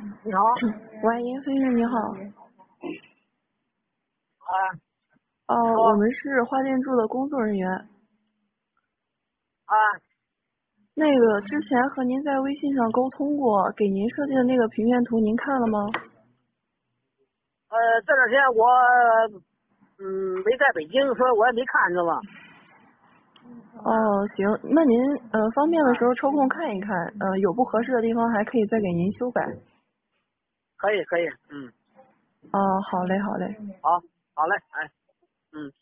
你好。 喂，严先生你好。 啊，你说。 我们是花店住的工作人员。 啊， 那个之前和您在微信上沟通过，给您设计的那个平面图您看了吗？ 这段时间我没在北京，所以我也没看着吧。 哦，行，那您方便的啊， 时候抽空看一看，有不合适的地方还可以再给您修改。 可以可以。 好嘞好嘞。 好，好嘞，哎，嗯。